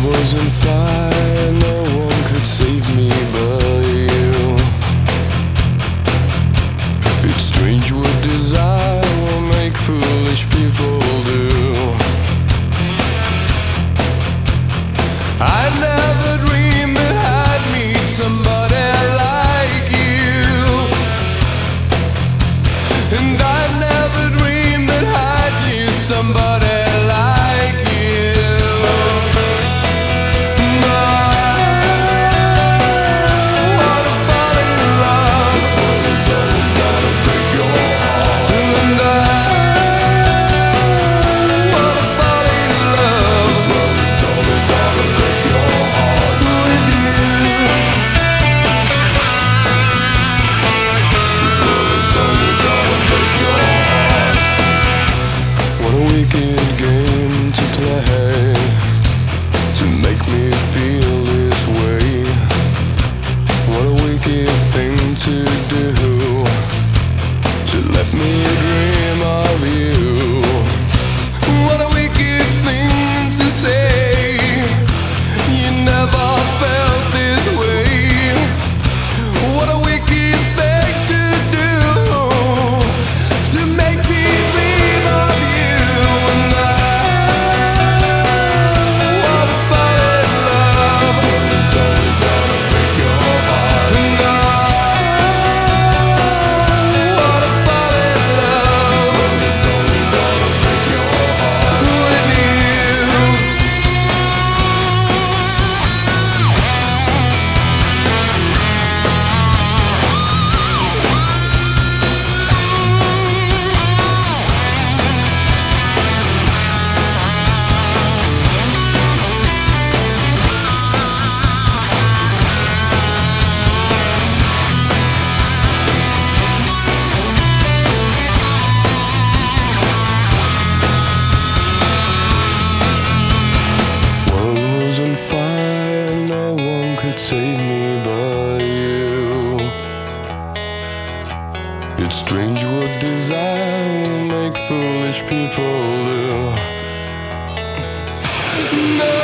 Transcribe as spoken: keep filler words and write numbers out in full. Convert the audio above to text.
was on fire, no one could save me but you. It's strange what desire will make foolish people do. I never dreamed that I'd meet somebody like you, and I never dreamed that I'd meet somebody like you. Wicked game to play, to make me feel this way. What a wicked thing to do, to let me dream of you. What a wicked thing to say, you never felt this way. What a wicked thing to do, to make me dream of you. Save me but you. It's strange what desire will make foolish people do. No.